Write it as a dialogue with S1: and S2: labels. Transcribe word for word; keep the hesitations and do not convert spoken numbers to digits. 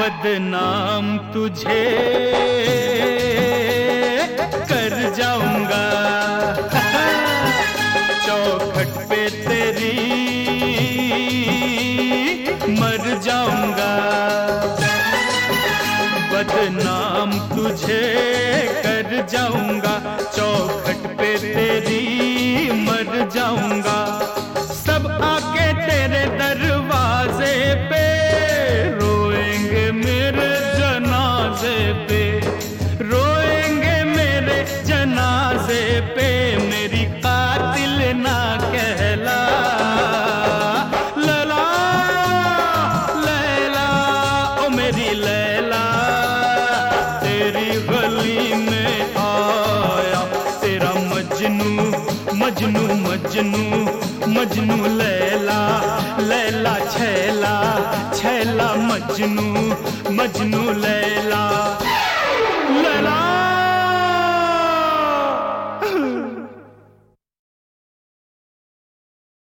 S1: बदनाम तुझे कर जाऊंगा, चौखट पे तेरी मर जाऊंगा। बदनाम तुझे कर जाऊंगा, चौखट पे तेरी मर जाऊंगा। सब आके तेरे दरवाजे पे रोएंगे मेरे जनाजे पे, रोएंगे मेरे जनाजे पे। मेरी कातिल ना कहला, लैला लैला ओ मेरी लैला। तेरी गली में आया तेरा मजनू मजनू मजनू मजनू। लैला लैला छैला छैला मजनू मजनू। लैला लैला